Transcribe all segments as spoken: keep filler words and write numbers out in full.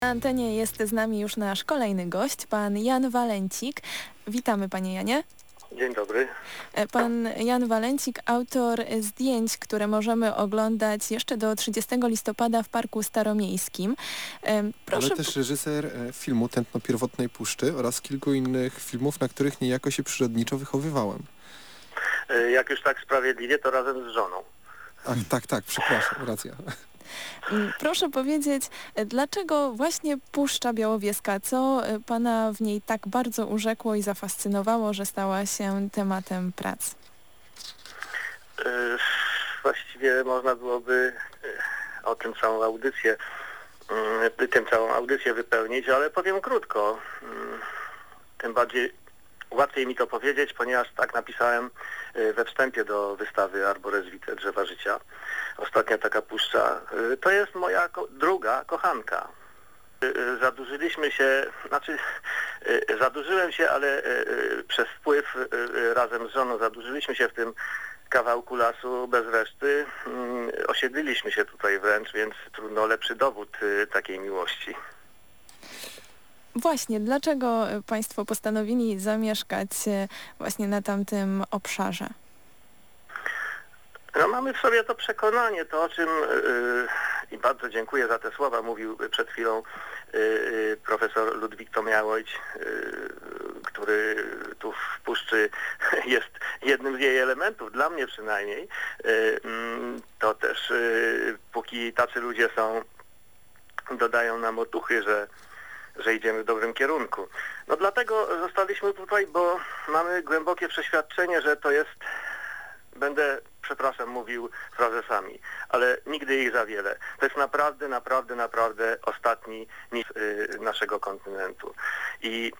Na antenie jest z nami już nasz kolejny gość, pan Jan Walencik. Witamy, panie Janie. Dzień dobry. Pan Jan Walencik, autor zdjęć, które możemy oglądać jeszcze do trzydziestego listopada w Parku Staromiejskim. Proszę... Ale też reżyser filmu Tętno Pierwotnej Puszczy oraz kilku innych filmów, na których niejako się przyrodniczo wychowywałem. Jak już tak sprawiedliwie, to razem z żoną. Ach, tak, tak, przepraszam, racja. Proszę powiedzieć, dlaczego właśnie Puszcza Białowieska? Co pana w niej tak bardzo urzekło i zafascynowało, że stała się tematem prac? Właściwie można byłoby o tym całą audycję, tym całą audycję wypełnić, ale powiem krótko. Tym bardziej łatwiej mi to powiedzieć, ponieważ tak napisałem we wstępie do wystawy Arbores Vitae, Drzewa Życia. Ostatnia taka puszcza. To jest moja ko- druga kochanka. Zadłużyliśmy się, znaczy zadłużyłem się, ale przez wpływ razem z żoną zadłużyliśmy się w tym kawałku lasu bez reszty. Osiedliliśmy się tutaj wręcz, więc trudno lepszy dowód takiej miłości. Właśnie, dlaczego państwo postanowili zamieszkać właśnie na tamtym obszarze? No, mamy w sobie to przekonanie, to o czym yy, i bardzo dziękuję za te słowa, mówił przed chwilą yy, profesor Ludwik Tomiałojć, yy, który tu w Puszczy jest jednym z jej elementów, dla mnie przynajmniej. Yy, to też yy, póki tacy ludzie są, dodają nam otuchy, że że idziemy w dobrym kierunku. No dlatego zostaliśmy tutaj, bo mamy głębokie przeświadczenie, że to jest, będę, przepraszam, mówił frazesami, ale nigdy ich za wiele. To jest naprawdę, naprawdę, naprawdę ostatni mit y, naszego kontynentu. I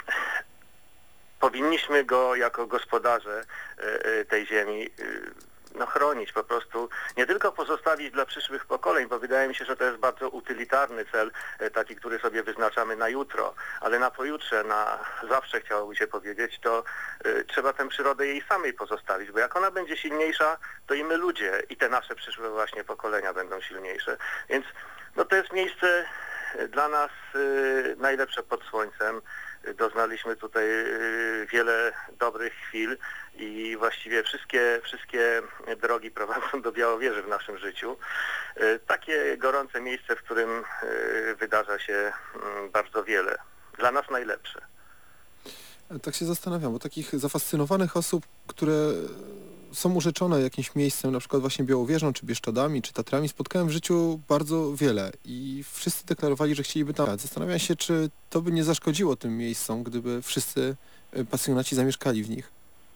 powinniśmy go jako gospodarze y, y, tej ziemi y, no chronić, po prostu nie tylko pozostawić dla przyszłych pokoleń, bo wydaje mi się, że to jest bardzo utylitarny cel, taki, który sobie wyznaczamy na jutro, ale na pojutrze, na zawsze chciałoby się powiedzieć, to y, trzeba tę przyrodę jej samej pozostawić, bo jak ona będzie silniejsza, to i my ludzie, i te nasze przyszłe właśnie pokolenia będą silniejsze. Więc no to jest miejsce dla nas y, najlepsze pod słońcem. Doznaliśmy tutaj wiele dobrych chwil i właściwie wszystkie, wszystkie drogi prowadzą do Białowieży w naszym życiu. Takie gorące miejsce, w którym wydarza się bardzo wiele. Dla nas najlepsze. Tak się zastanawiam, bo takich zafascynowanych osób, które są urzeczone jakimś miejscem, na przykład właśnie Białowieżą, czy Bieszczadami, czy Tatrami, spotkałem w życiu bardzo wiele i wszyscy deklarowali, że chcieliby tam. Zastanawiam się, czy to by nie zaszkodziło tym miejscom, gdyby wszyscy pasjonaci zamieszkali w nich.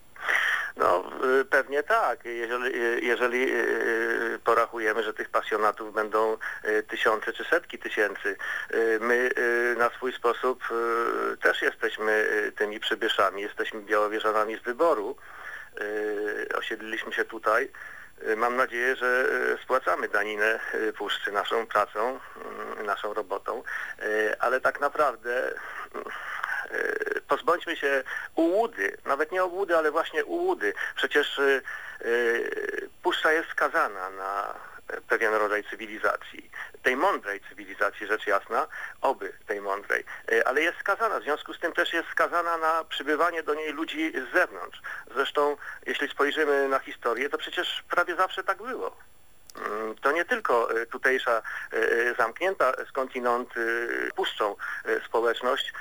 No pewnie tak, jeżeli, jeżeli porachujemy, że tych pasjonatów będą tysiące czy setki tysięcy. My na swój sposób też jesteśmy tymi przybyszami, jesteśmy białowieżanami z wyboru. Osiedliliśmy się tutaj. Mam nadzieję, że spłacamy daninę Puszczy naszą pracą, naszą robotą, ale tak naprawdę pozbądźmy się ułudy, nawet nie obłudy, ale właśnie ułudy. Przecież Puszcza jest skazana na pewien rodzaj cywilizacji, tej mądrej cywilizacji, rzecz jasna, oby tej mądrej, ale jest skazana, w związku z tym też jest skazana na przybywanie do niej ludzi z zewnątrz. Zresztą, jeśli spojrzymy na historię, to przecież prawie zawsze tak było. To nie tylko tutejsza zamknięta skądinąd puszczą społeczność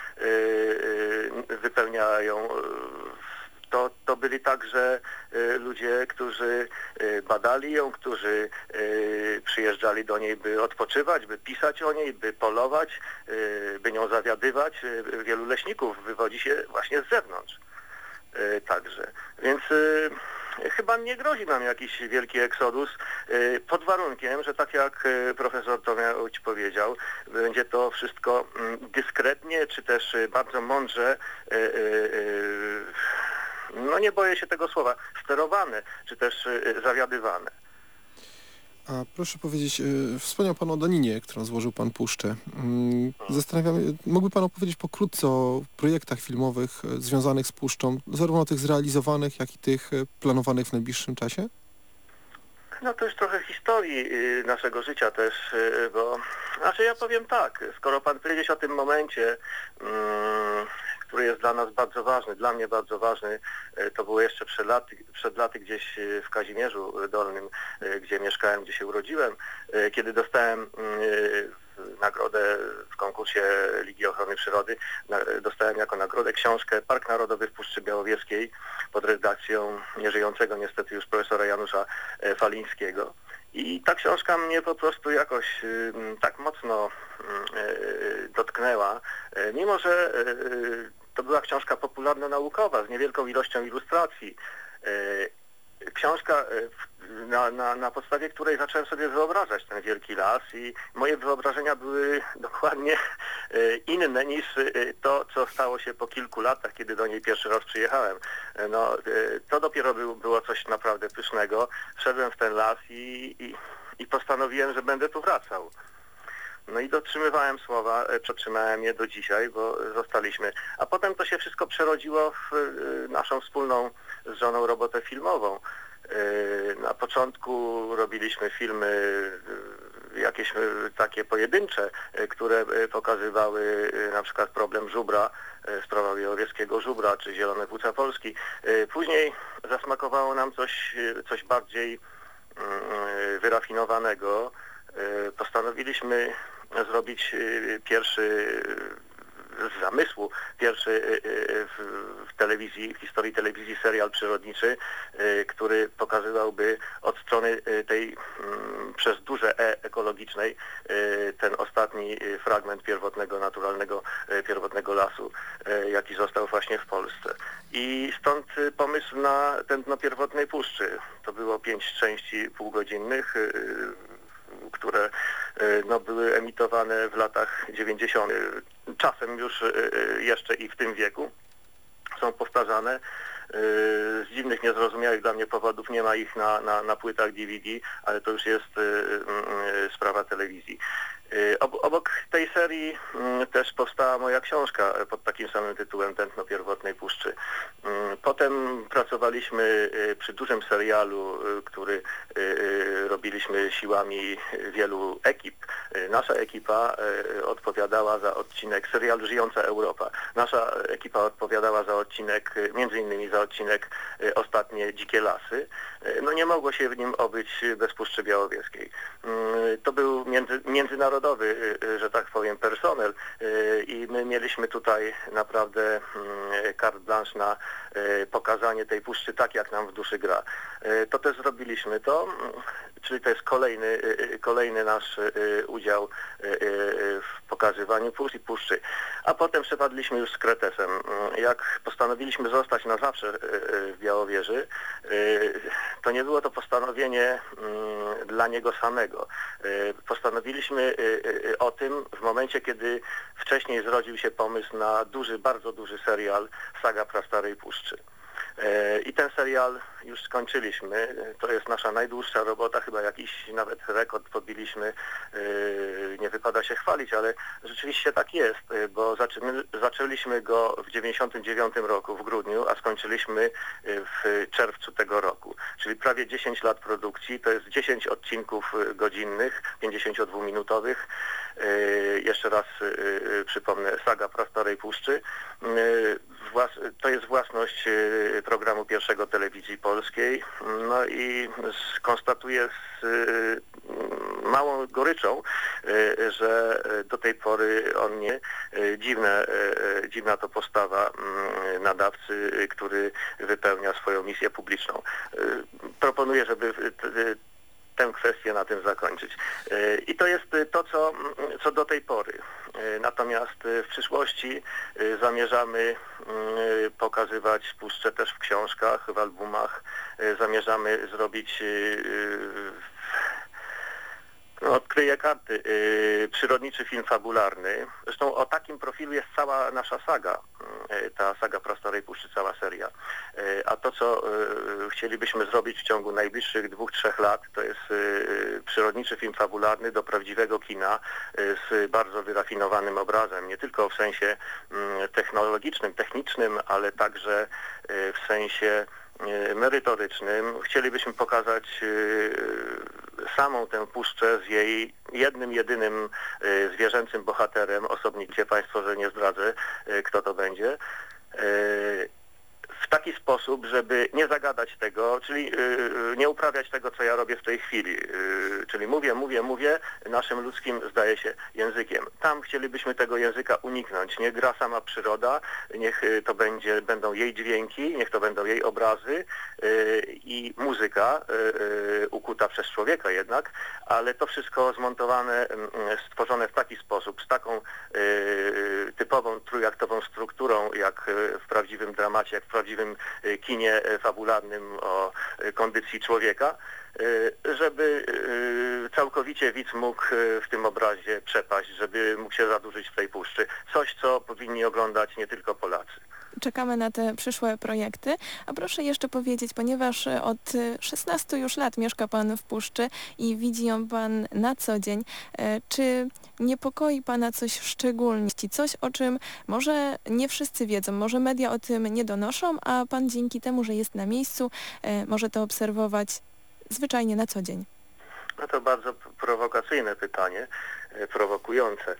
wypełniają. To, to byli także ludzie, którzy badali ją, którzy przyjeżdżali do niej, by odpoczywać, by pisać o niej, by polować, by nią zawiadywać. Wielu leśników wywodzi się właśnie z zewnątrz także. Więc chyba nie grozi nam jakiś wielki eksodus, pod warunkiem, że tak jak profesor Tomiałowicz powiedział, będzie to wszystko dyskretnie, czy też bardzo mądrze, no nie boję się tego słowa, sterowane, czy też zawiadywane. A proszę powiedzieć, wspomniał Pan o daninie, którą złożył Pan Puszczę. Zastanawiam, mógłby Pan opowiedzieć pokrótce o projektach filmowych związanych z Puszczą, zarówno tych zrealizowanych, jak i tych planowanych w najbliższym czasie? No to jest trochę historii y, naszego życia też, y, bo znaczy ja powiem tak, skoro pan powiedzieć o tym momencie, mm, który jest dla nas bardzo ważny, dla mnie bardzo ważny, y, to było jeszcze przed laty, przed laty gdzieś y, w Kazimierzu Dolnym, y, gdzie mieszkałem, gdzie się urodziłem, y, kiedy dostałem y, nagrodę w konkursie Ligi Ochrony Przyrody. Dostałem jako nagrodę książkę Park Narodowy w Puszczy Białowieskiej pod redakcją nieżyjącego niestety już profesora Janusza Falińskiego. I ta książka mnie po prostu jakoś tak mocno dotknęła, mimo że to była książka popularno-naukowa z niewielką ilością ilustracji. Książka, na, na, na podstawie której zacząłem sobie wyobrażać ten wielki las i moje wyobrażenia były dokładnie inne niż to, co stało się po kilku latach, kiedy do niej pierwszy raz przyjechałem. No, to dopiero był, było coś naprawdę pysznego. Wszedłem w ten las i, i, i postanowiłem, że będę tu wracał. No i dotrzymywałem słowa, przetrzymałem je do dzisiaj, bo zostaliśmy. A potem to się wszystko przerodziło w naszą wspólną z żoną robotę filmową. Na początku robiliśmy filmy jakieś takie pojedyncze, które pokazywały na przykład problem żubra, sprawa białowieskiego żubra, czy zielone płuca Polski. Później zasmakowało nam coś, coś bardziej wyrafinowanego. Postanowiliśmy zrobić pierwszy z zamysłu, pierwszy w, w telewizji, w historii telewizji serial przyrodniczy, który pokazywałby od strony tej przez duże E ekologicznej ten ostatni fragment pierwotnego, naturalnego, pierwotnego lasu, jaki został właśnie w Polsce. I stąd pomysł na tętno pierwotnej puszczy. To było pięć części półgodzinnych, które no, były emitowane w latach dziewięćdziesiątych. Czasem już jeszcze i w tym wieku są powtarzane. Z dziwnych, niezrozumiałych dla mnie powodów nie ma ich na, na, na płytach D V D, ale to już jest sprawa telewizji. Obok tej serii też powstała moja książka pod takim samym tytułem Tętno pierwotnej puszczy. Potem pracowaliśmy przy dużym serialu, który robiliśmy siłami wielu ekip. Nasza ekipa odpowiadała za odcinek serialu Żyjąca Europa. Nasza ekipa odpowiadała za odcinek, między innymi za odcinek Ostatnie Dzikie Lasy. No nie mogło się w nim obyć bez Puszczy Białowieskiej. To był między, międzynarodowy, że tak powiem, personel i my mieliśmy tutaj naprawdę carte blanche na pokazanie tej puszczy tak, jak nam w duszy gra. To też zrobiliśmy to, czyli to jest kolejny, kolejny nasz udział w pokazywaniu puszczy, puszczy. A potem przepadliśmy już z Kretesem. Jak postanowiliśmy zostać na zawsze w Białowieży, to nie było to postanowienie dla niego samego. Postanowiliśmy o tym w momencie, kiedy wcześniej zrodził się pomysł na duży, bardzo duży serial Saga Prastarej Puszczy. I ten serial już skończyliśmy. To jest nasza najdłuższa robota, chyba jakiś nawet rekord podbiliśmy. Nie wypada się chwalić, ale rzeczywiście tak jest, bo zaczęli, zaczęliśmy go w dziewięćdziesiątym dziewiątym roku w grudniu, a skończyliśmy w czerwcu tego roku. Czyli prawie dziesięć lat produkcji, to jest dziesięć odcinków godzinnych, pięćdziesięciodwuminutowych. Jeszcze raz przypomnę, Saga Prastarej Puszczy. To jest własność programu Pierwszego Telewizji Polskiej. No i konstatuję z małą goryczą, że do tej pory on nie. Dziwne, dziwna to postawa nadawcy, który wypełnia swoją misję publiczną. Proponuję, żeby tę kwestię na tym zakończyć. I to jest to, co, co do tej pory. Natomiast w przyszłości zamierzamy pokazywać puszczę też w książkach, w albumach. Zamierzamy zrobić, no, odkryję karty, przyrodniczy film fabularny. Zresztą o takim profilu jest cała nasza saga, ta Saga Prastarej Puszczy, cała seria. A to, co chcielibyśmy zrobić w ciągu najbliższych dwóch, trzech lat, to jest przyrodniczy film fabularny do prawdziwego kina z bardzo wyrafinowanym obrazem, nie tylko w sensie technologicznym, technicznym, ale także w sensie merytorycznym. Chcielibyśmy pokazać samą tę puszczę z jej jednym, jedynym zwierzęcym bohaterem. Osobnicie Państwo, że nie zdradzę, kto to będzie. W taki sposób, żeby nie zagadać tego, czyli yy, nie uprawiać tego, co ja robię w tej chwili. Yy, czyli mówię, mówię, mówię, naszym ludzkim, zdaje się, językiem. Tam chcielibyśmy tego języka uniknąć. Niech gra sama przyroda, niech to będzie, będą jej dźwięki, niech to będą jej obrazy yy, i muzyka yy, ukuta przez człowieka jednak, ale to wszystko zmontowane, yy, stworzone w taki sposób, z taką yy, typową, trójaktową strukturą, jak w prawdziwym dramacie, jak w prawdziwym kinie fabularnym o kondycji człowieka, żeby całkowicie widz mógł w tym obrazie przepaść, żeby mógł się zadłużyć w tej puszczy. Coś, co powinni oglądać nie tylko Polacy. Czekamy na te przyszłe projekty. A proszę jeszcze powiedzieć, ponieważ od szesnastu już lat mieszka Pan w Puszczy i widzi ją Pan na co dzień, czy niepokoi Pana coś szczególnie? Coś, o czym może nie wszyscy wiedzą, może media o tym nie donoszą, a Pan dzięki temu, że jest na miejscu, może to obserwować zwyczajnie na co dzień? No to bardzo prowokacyjne pytanie, prowokujące.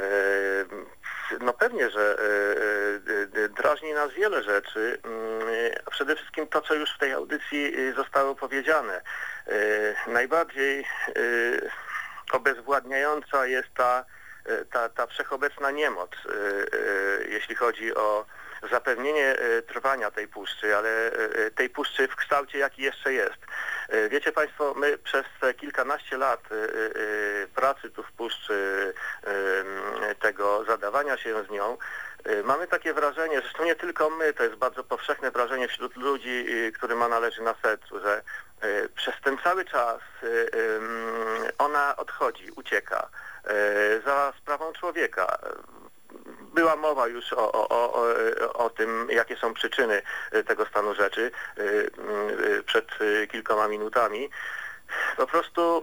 No pewnie, że drażni nas wiele rzeczy, a przede wszystkim to, co już w tej audycji zostało powiedziane. Najbardziej obezwładniająca jest ta, ta, ta wszechobecna niemoc, jeśli chodzi o zapewnienie trwania tej puszczy, ale tej puszczy w kształcie, jaki jeszcze jest. Wiecie Państwo, my przez te kilkanaście lat pracy tu w puszczy, tego zadawania się z nią, mamy takie wrażenie, zresztą nie tylko my, to jest bardzo powszechne wrażenie wśród ludzi, którym ma należy na sercu, że przez ten cały czas ona odchodzi, ucieka za sprawą człowieka. Była mowa już o, o, o, o tym, jakie są przyczyny tego stanu rzeczy przed kilkoma minutami. Po prostu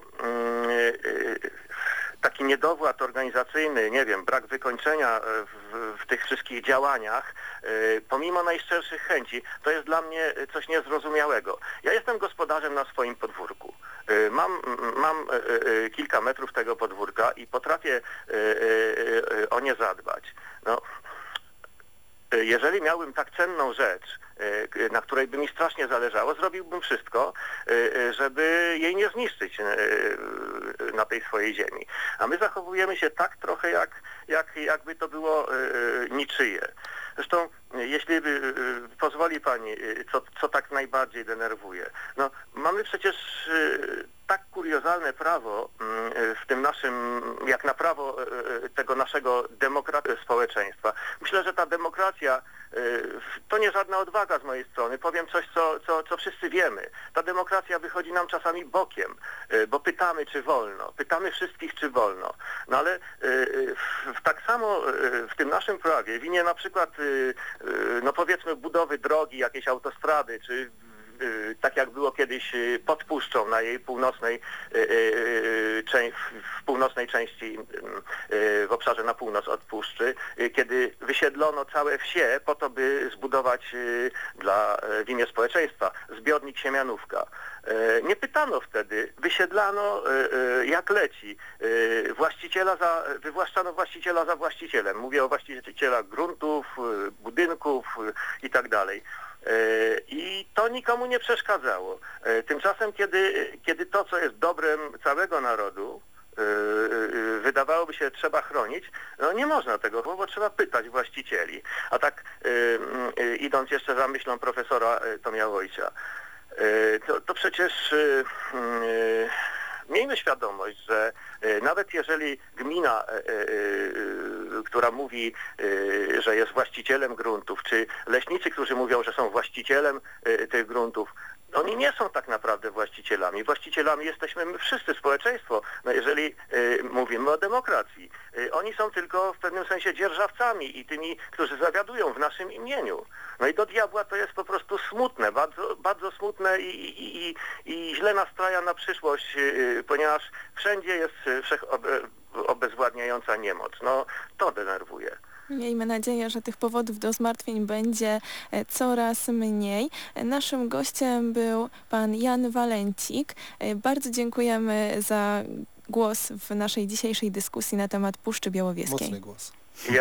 taki niedowład organizacyjny, nie wiem, brak wykończenia w, w tych wszystkich działaniach, pomimo najszczerszych chęci, to jest dla mnie coś niezrozumiałego. Ja jestem gospodarzem na swoim podwórku. Mam, mam kilka metrów tego podwórka i potrafię o nie zadbać. No, jeżeli miałbym tak cenną rzecz, na której by mi strasznie zależało, zrobiłbym wszystko, żeby jej nie zniszczyć na tej swojej ziemi. A my zachowujemy się tak trochę, jak, jak, jakby to było niczyje. Zresztą, jeśli pozwoli Pani, co, co tak najbardziej denerwuje. No, mamy przecież tak kuriozalne prawo w tym naszym, jak na prawo tego naszego demokraty społeczeństwa. Myślę, że ta demokracja to nie żadna odwaga z mojej strony. Powiem coś, co, co, co wszyscy wiemy. Ta demokracja wychodzi nam czasami bokiem, bo pytamy, czy wolno. Pytamy wszystkich, czy wolno. No ale w, tak samo w tym naszym prawie winie na przykład, no powiedzmy, budowy drogi, jakiejś autostrady, czy tak jak było kiedyś pod Puszczą na jej północnej, w północnej części, w obszarze na północ od Puszczy, kiedy wysiedlono całe wsie po to, by zbudować dla, w imię społeczeństwa zbiornik Siemianówka. Nie pytano wtedy, wysiedlano jak leci. Właściciela za, wywłaszczano właściciela za właścicielem. Mówię o właścicielach gruntów, budynków i tak dalej. I to nikomu nie przeszkadzało. Tymczasem, kiedy, kiedy to, co jest dobrem całego narodu, wydawałoby się, trzeba chronić, no nie można tego, bo trzeba pytać właścicieli. A tak idąc jeszcze za myślą profesora Tomiałojcia, to, to przecież miejmy świadomość, że nawet jeżeli gmina, która mówi, że jest właścicielem gruntów, czy leśnicy, którzy mówią, że są właścicielem tych gruntów, oni nie są tak naprawdę właścicielami. Właścicielami jesteśmy my wszyscy, społeczeństwo. No jeżeli y, mówimy o demokracji. Y, oni są tylko w pewnym sensie dzierżawcami i tymi, którzy zawiadują w naszym imieniu. No i do diabła to jest po prostu smutne, bardzo, bardzo smutne i, i, i, i źle nastraja na przyszłość, y, ponieważ wszędzie jest wszech obezwładniająca niemoc. No to denerwuje. Miejmy nadzieję, że tych powodów do zmartwień będzie e, coraz mniej. E, Naszym gościem był pan Jan Walencik. E, Bardzo dziękujemy za głos w naszej dzisiejszej dyskusji na temat Puszczy Białowieskiej. Mocny głos.